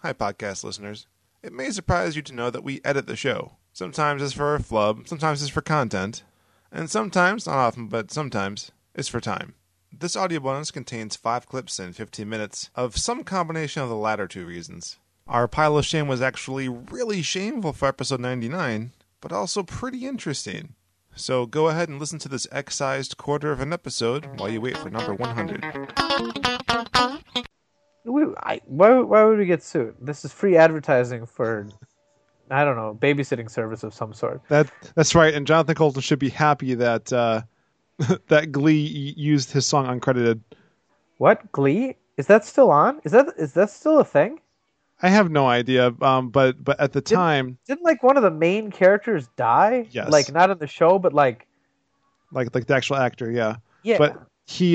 Hi, podcast listeners. It may surprise you to know that we edit the show. Sometimes it's for a flub, sometimes it's for content, and sometimes, not often, but sometimes, it's for time. This audio bonus contains 5 clips and 15 minutes of some combination of the latter two reasons. Our pile of shame was actually really shameful for episode 99, but also pretty interesting. So go ahead and listen to this excised quarter of an episode while you wait for number 100. Why would we get sued? This is free advertising for, I don't know, babysitting service of some sort. That's right, and Jonathan Coulton should be happy that that Glee used his song uncredited. What? Glee? Is that still on? Is that still a thing? I have no idea, but at the time... Didn't like one of the main characters die? Yes. Like, not in the show, but like the actual actor, yeah. Yeah. But he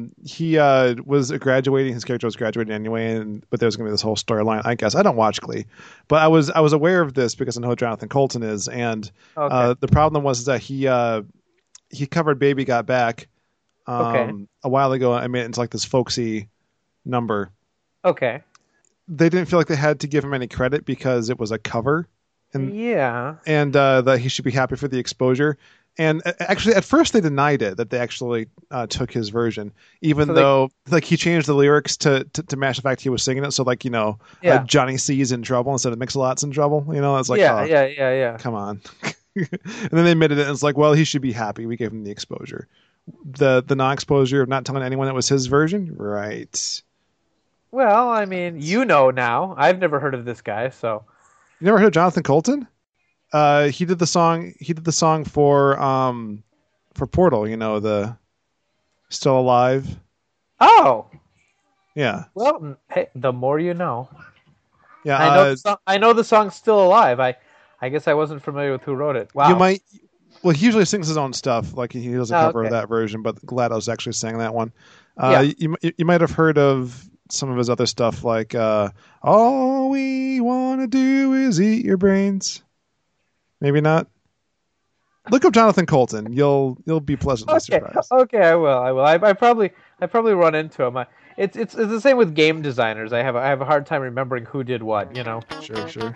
was graduating. His character was graduating anyway, but there was going to be this whole storyline. I guess I don't watch Glee, but I was aware of this because I know who Jonathan Coulton is, and the problem was that he covered "Baby Got Back" a while ago. I made it into like this folksy number. Okay. They didn't feel like they had to give him any credit because it was a cover, and that he should be happy for the exposure. And actually, at first they denied it, that they actually took his version, even though he changed the lyrics to match the fact he was singing it. So Johnny C's in trouble instead of Mix-a-Lot's in trouble. It's like, come on. And then they admitted it, and it's like, well, he should be happy. We gave him the exposure. The non-exposure of not telling anyone it was his version, right? Well, I mean, now. I've never heard of this guy, so. You never heard of Jonathan Coulton? He did the song. He did the song for Portal. The Still Alive. Oh. Yeah. Well, hey, the more you know. Yeah. I know the song's Still Alive. I guess I wasn't familiar with who wrote it. Wow. You might. Well, he usually sings his own stuff. Like he does a cover of that version, but GLaDOS actually sang that one. You might have heard of some of his other stuff, like "All We Want to Do Is Eat Your Brains." Maybe not. Look up Jonathan Coulton. You'll be pleasantly surprised. Okay, I will. I probably run into him. It's the same with game designers. I have a hard time remembering who did what. Sure.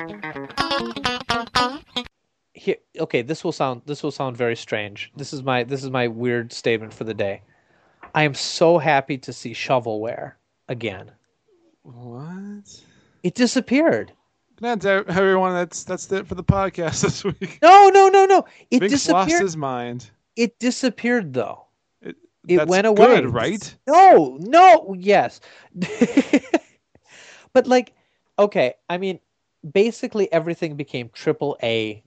Here, okay, this will sound very strange. This is my weird statement for the day. I am so happy to see shovelware again. What? It disappeared. Good night, everyone. That's it for the podcast this week. No. It Vince disappeared. Lost his mind. It disappeared though. It went away. Good, right? No, yes. But okay, I mean, basically everything became AAA.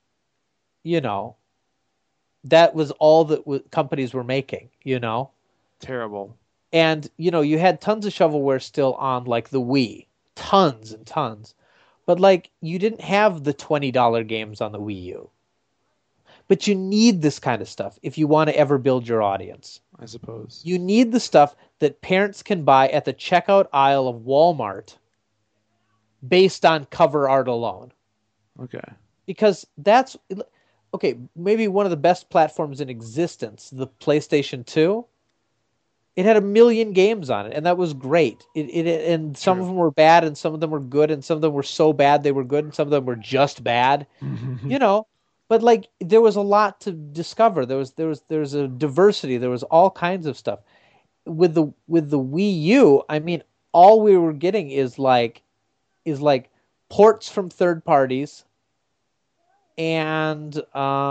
That was all that companies were making. Terrible. And you had tons of shovelware still on the Wii, tons and tons. But you didn't have the $20 games on the Wii U. But you need this kind of stuff if you want to ever build your audience. I suppose. You need the stuff that parents can buy at the checkout aisle of Walmart based on cover art alone. Okay. Because that's maybe one of the best platforms in existence, the PlayStation 2. It had 1 million games on it, and that was great. And some of them were bad, and some of them were good, and some of them were so bad they were good, and some of them were just bad. But there was a lot to discover. There was a diversity. There was all kinds of stuff. With the Wii U, I mean, all we were getting is ports from third parties, and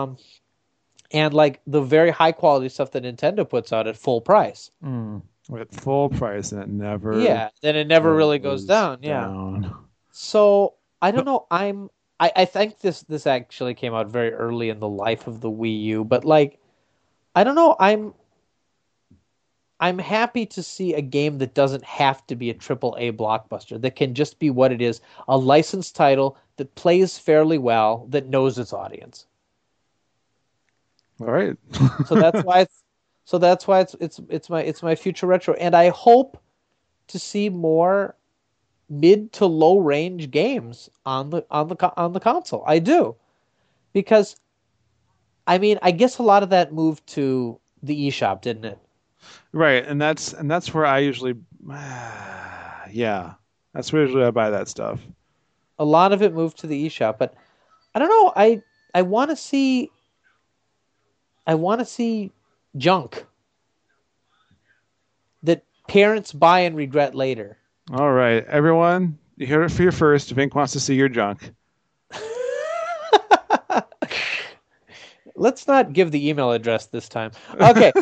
the very high quality stuff that Nintendo puts out at full price. At full price, and it never. Yeah, then it never really goes down. Yeah. So I don't know. I think this actually came out very early in the life of the Wii U, but I don't know. I'm happy to see a game that doesn't have to be a AAA blockbuster, that can just be what it is, a licensed title that plays fairly well, that knows its audience. All right. So that's why it's my future retro, and I hope to see more mid to low range games on the console. I do, because I mean, I guess a lot of that moved to the eShop, didn't it? Right, and that's where I usually, yeah. That's usually I buy that stuff. A lot of it moved to the eShop, but I don't know. I want to see. I want to see junk that parents buy and regret later. All right, everyone, you heard it for your first. Vink wants to see your junk. Let's not give the email address this time. Okay.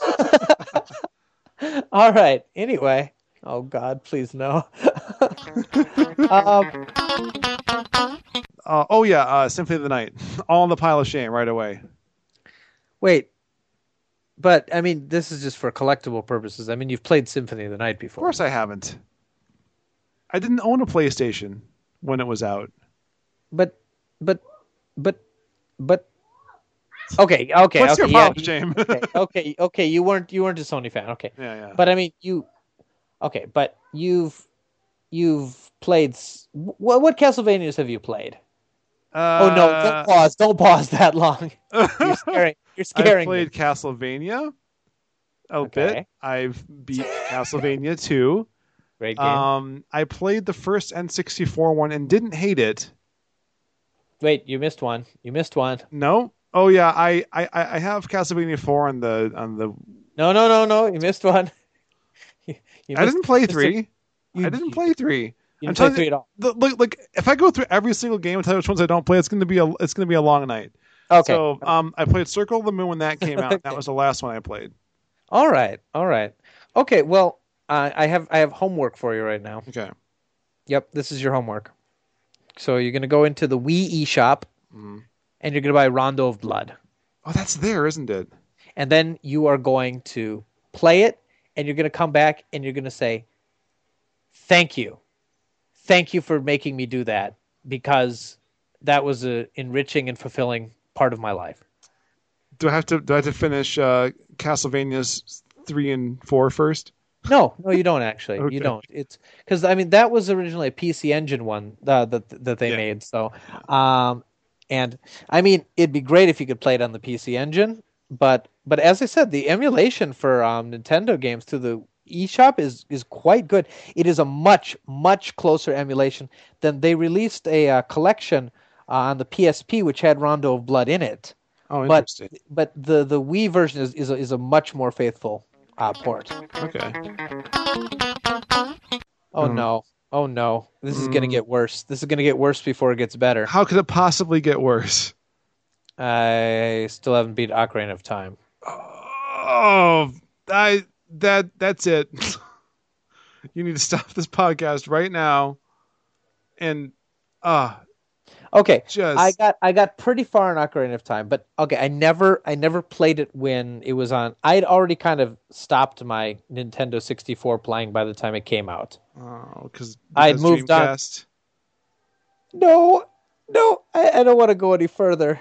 All right. Anyway. Oh, God, please no. Symphony of the Night. All in the pile of shame right away. Wait. But, I mean, this is just for collectible purposes. I mean, you've played Symphony of the Night before. Of course I haven't. I didn't own a PlayStation when it was out. But... Okay. What's your pile of shame? Okay. You weren't a Sony fan. Okay. Yeah. But I mean, but you've played. What Castlevanias have you played? Oh no! Don't pause that long. You're scaring. I played Castlevania a bit. I've beat Castlevania 2. Great game. I played the first N64 one and didn't hate it. Wait, you missed one. No. Oh yeah, I have Castlevania 4 on the. No. You missed one. I didn't play 3. I didn't play 3. You didn't play 3 at all. Look, if I go through every single game and tell you which ones I don't play, it's gonna be a long night. Okay. So I played Circle of the Moon when that came out. Okay. That was the last one I played. All right. Okay. Well, I have homework for you right now. Okay. Yep. This is your homework. So you're gonna go into the Wii eShop. Mm-hmm. And you're going to buy Rondo of Blood. Oh, that's there, isn't it? And then you are going to play it, and you're going to come back, and you're going to say, thank you. Thank you for making me do that, because that was an enriching and fulfilling part of my life. Do I have to finish Castlevanias 3 and 4 first? No, you don't actually. Okay. You don't. It's because that was originally a PC Engine one that they made. So, and I mean, it'd be great if you could play it on the PC Engine, but as I said, the emulation for Nintendo games through the eShop is quite good. It is a much closer emulation than they released a collection on the PSP which had Rondo of Blood in it. Oh, interesting. But the Wii version is a much more faithful port. Okay. Oh no! This is going to get worse. This is going to get worse before it gets better. How could it possibly get worse? I still haven't beat Ocarina of Time. Oh, that's it. You need to stop this podcast right now. And okay, I got pretty far in Ocarina of Time, but okay, I never played it when it was on. I'd already kind of stopped my Nintendo 64 playing by the time it came out. Oh, because I'd moved Dreamcast? on. No, I don't want to go any further.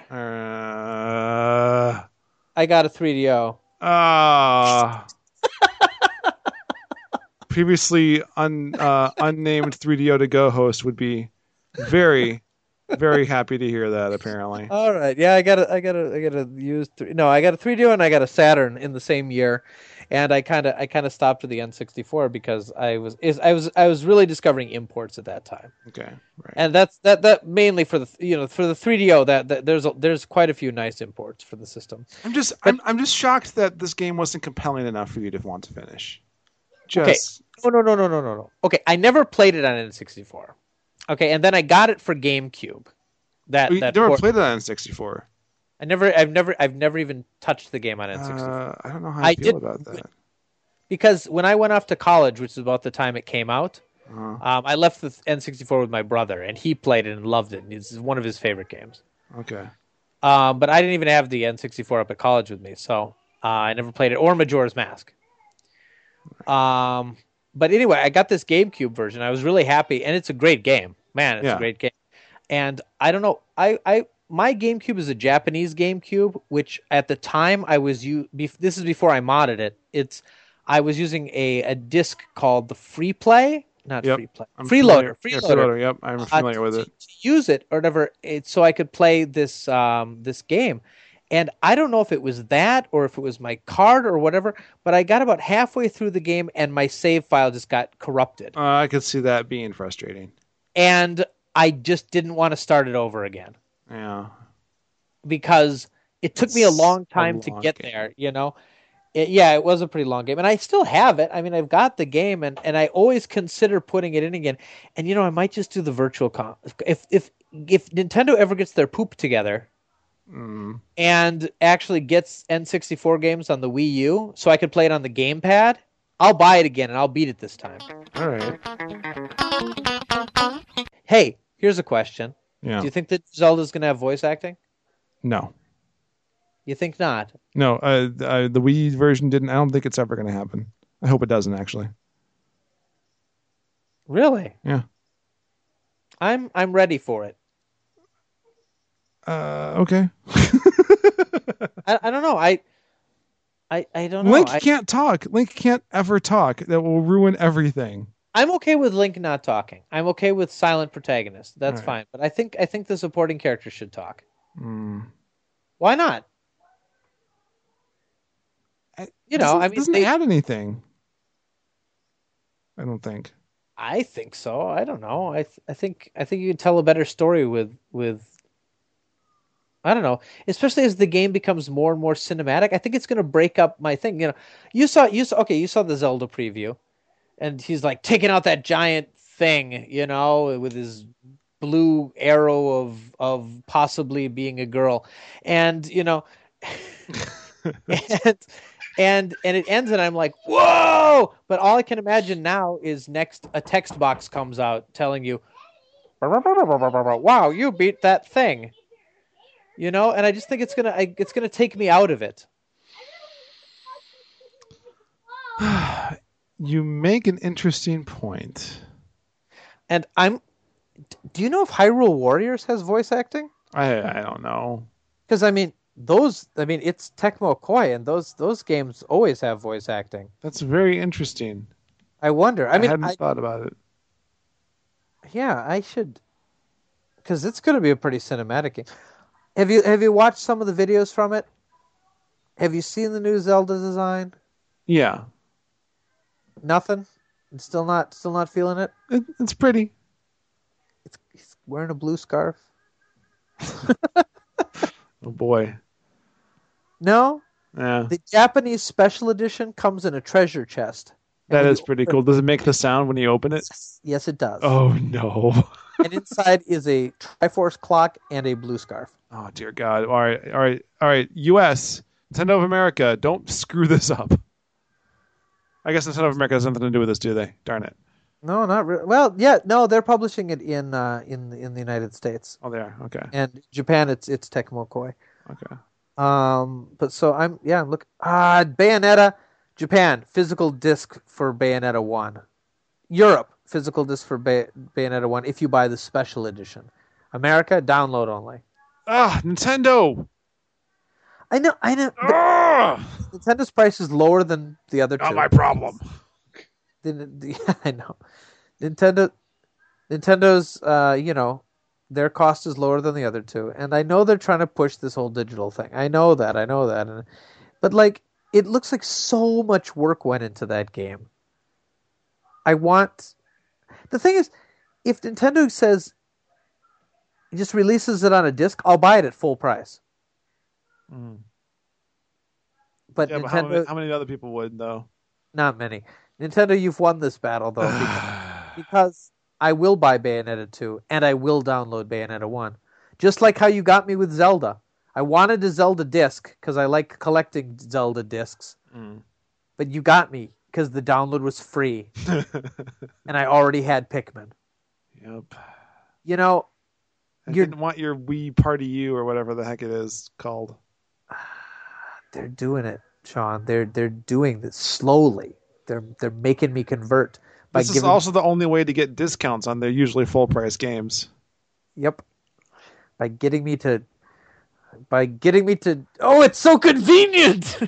I got a 3DO. Previously unnamed 3DO to go host would be very, very happy to hear that. Apparently. All right, yeah, I got to use. I got a 3DO and I got a Saturn in the same year, and I kind of stopped at the N64 because I was really discovering imports at that time. Okay, right. And that mainly for the for the 3DO that there's quite a few nice imports for the system. I'm just shocked that this game wasn't compelling enough for you to want to finish. Okay. No. Okay, I never played it on N64. Okay, and then I got it for GameCube. You never played it on N64. I've never even touched the game on N64. I don't know how I feel about that. Because when I went off to college, which is about the time it came out, I left the N64 with my brother, and he played it and loved it. And it's one of his favorite games. Okay. But I didn't even have the N64 up at college with me, so I never played it, or Majora's Mask. But anyway, I got this GameCube version. I was really happy, and it's a great game. Man, it's a great game. And I don't know, my GameCube is a Japanese GameCube, which at the time this is before I modded it. I was using a disc called the Freeplay, Freeloader. Freeloader. Yep, I'm familiar with it. To use it or whatever, so I could play this game. And I don't know if it was that or if it was my card or whatever, but I got about halfway through the game and my save file just got corrupted. I could see that being frustrating. And I just didn't want to start it over again. Yeah. Because it took me a long time to get there, you know? It was a pretty long game. And I still have it. I mean, I've got the game, and I always consider putting it in again. And, I might just do the virtual if Nintendo ever gets their poop together and actually gets N64 games on the Wii U so I could play it on the gamepad, I'll buy it again, and I'll beat it this time. All right. Hey, here's a question. Yeah. Do you think that Zelda's going to have voice acting? No. You think not? No, the Wii version didn't. I don't think it's ever going to happen. I hope it doesn't, actually. Really? Yeah. I'm ready for it. Okay. I don't know. I don't know. Link can't talk. Link can't ever talk. That will ruin everything. I'm okay with Link not talking. I'm okay with silent protagonist. That's fine. But I think the supporting characters should talk. Why not? It doesn't add anything. I don't think. I think so. I don't know. I think you can tell a better story with I don't know, especially as the game becomes more and more cinematic. I think it's going to break up my thing. You saw the Zelda preview, and he's like taking out that giant thing, with his blue arrow of possibly being a girl, and and it ends, and I'm like, whoa! But all I can imagine now is next a text box comes out telling you, wow, you beat that thing. And I just think it's gonna take me out of it. You make an interesting point. And do you know if Hyrule Warriors has voice acting? I don't know. Because it's Tecmo Koei, and those games always have voice acting. That's very interesting. I wonder. I hadn't thought about it. Yeah, I should, because it's going to be a pretty cinematic game. Have you watched some of the videos from it? Have you seen the new Zelda design? Yeah. Nothing? Still not feeling it? It's pretty. He's wearing a blue scarf. Oh boy. No? Yeah. The Japanese special edition comes in a treasure chest. That is pretty cool. Does it make the sound when you open it? Yes, it does. Oh no. And inside is a Triforce clock and a blue scarf. Oh dear God. All right. US, Nintendo of America, don't screw this up. I guess Nintendo of America has nothing to do with this, do they? Darn it. No, not really. Well, yeah, no, they're publishing it in the United States. Oh, they are. Okay. And Japan, it's Tecmo Koei. Okay. But so look, Bayonetta, Japan, physical disc for Bayonetta 1. Europe, physical disc for Bayonetta 1 if you buy the special edition. America, download only. Nintendo. I know. Nintendo's price is lower than the other two. Not my problem. I know. Nintendo's, their cost is lower than the other two, and I know they're trying to push this whole digital thing. I know that, but it looks like so much work went into that game. The thing is, if Nintendo says it just releases it on a disc, I'll buy it at full price. Mm. But yeah, Nintendo, but how many other people would though? Not many. Nintendo, you've won this battle though, because I will buy Bayonetta 2 and I will download Bayonetta 1. Just like how you got me with Zelda. I wanted a Zelda disc because I like collecting Zelda discs. Mm. But you got me because the download was free. And I already had Pikmin. Yep. I didn't want your Wii Party U or whatever the heck it is called. They're doing it, Sean. They're doing this slowly. They're making me convert. This is also the only way to get discounts on their usually full price games. Yep. By getting me to oh, it's so convenient.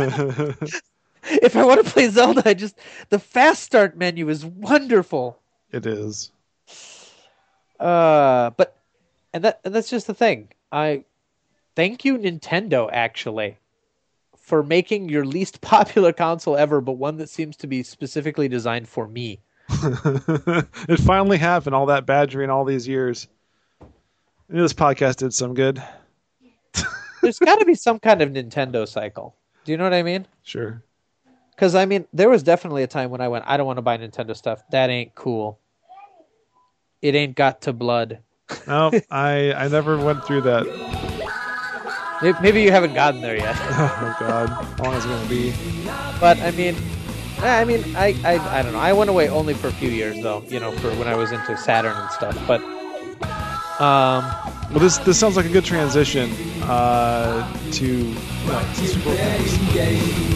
If I want to play Zelda, the fast start menu is wonderful. It is. But that's just the thing. Thank you, Nintendo, actually, for making your least popular console ever, but one that seems to be specifically designed for me. It finally happened, all that badgering all these years. I knew this podcast did some good. There's got to be some kind of Nintendo cycle. Do you know what I mean? Sure. Because, I mean, there was definitely a time when I went, I don't want to buy Nintendo stuff. That ain't cool. It ain't got to blood. No, I never went through that. Maybe you haven't gotten there yet. Oh, God. How long is it going to be? But, I don't know. I went away only for a few years, though, for when I was into Saturn and stuff. But, well, this sounds like a good transition to Super Bowl.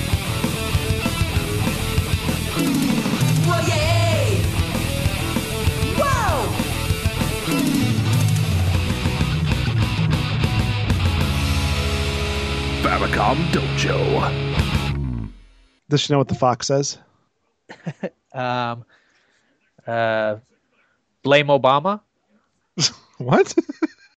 Famicom Dojo. Does she know what the fox says? Blame Obama. What?